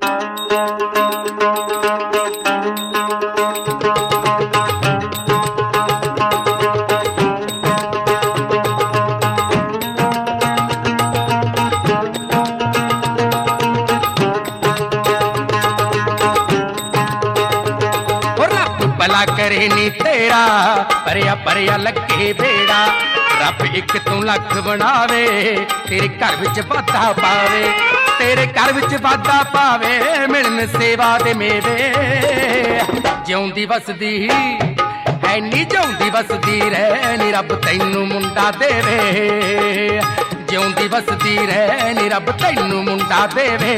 करे नी तेरा परया परया लगे बेड़ा रब एक तू लख बनावे तेरे घर विच वाधा पावे तेरे घर विच वाधा पावे मिलन सेवा दे मेवे जिउंदी वसदी है नी जिउंदी वसदी रह नी रब तैनू मुंडा देवे जिउंदी वसदी रह नी रब तैनू मुंडा देवे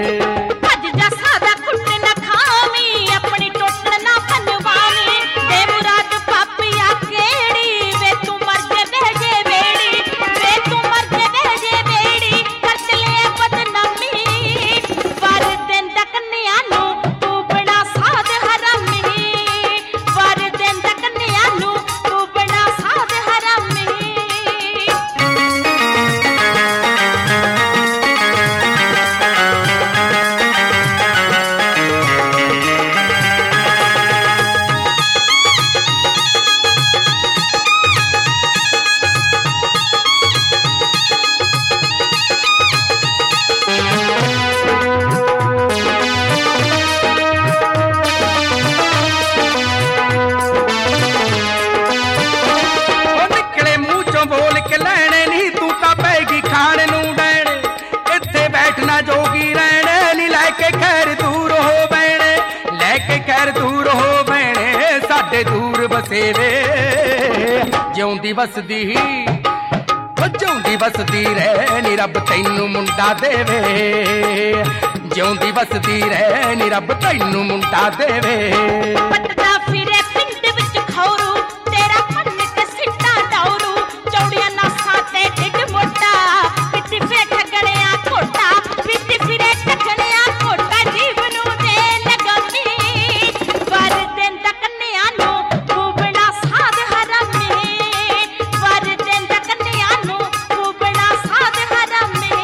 जोगी रहने नी लैके खैर दूर हो बैणे लैके खैर दूर हो बैणे साडे दूर बसेवे जिउंदी वसदी जिउंदी वसदी रह नी रब तैनू मुंडा देवे जिउंदी वसदी रह नी रब तैनू मुंडा देवे पटदा फिरे पिंड विच खौरू तेरा मन ते सिट्टा डौरू चौड़ियां नासां ते ढिड मोटा पिट्ठी फिरे ठगणिया कोटा पिट्ठी फिरे ठगणिया कोटा जीव नू दे लगमी वर देंदा कन्या नू खूबड़ा साध हरामी वर देंदा कन्या नू खूबड़ा साध हरामी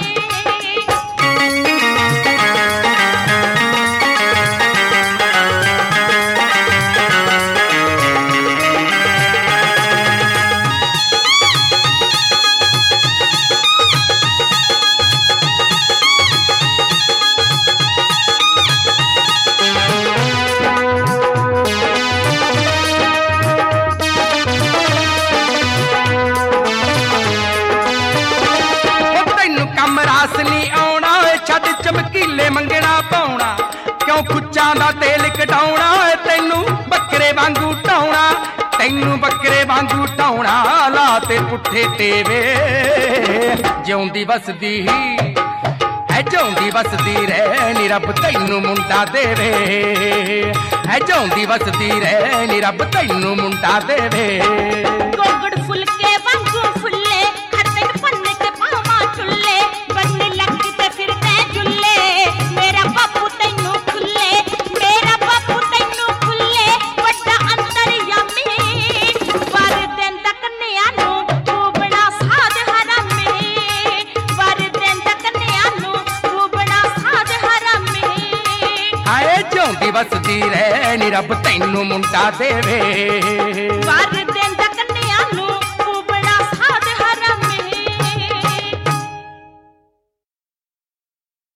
चमकीले मंगना पाउना क्यों खुच्चा दा तेल कटाउना तैनू बकरे वांगू ढाउना तैनू बकरे वांगू ढाउना ला ते पुट्ठे तेवे जिउंदी वसदी है जिउंदी वसदी रह नी रब तैनू मुंडा देवे है जिउंदी वसदी रह नी रब तैनू मुंडा देवे गोगड़ फुलके वांगू फुल्ले हर दिन पन्ने के पावा चुल्ले बनने लगी ते फिर मेरा बापू तैनू खुले वड्डा अंतरयामी वर देंदा कन्या नू खूबड़ा साध हरामी वर देंदा कन्या नू खूबड़ा साध हरामी हाय जिउंदी वसदी रह नी रब तैनू मुंडा देवे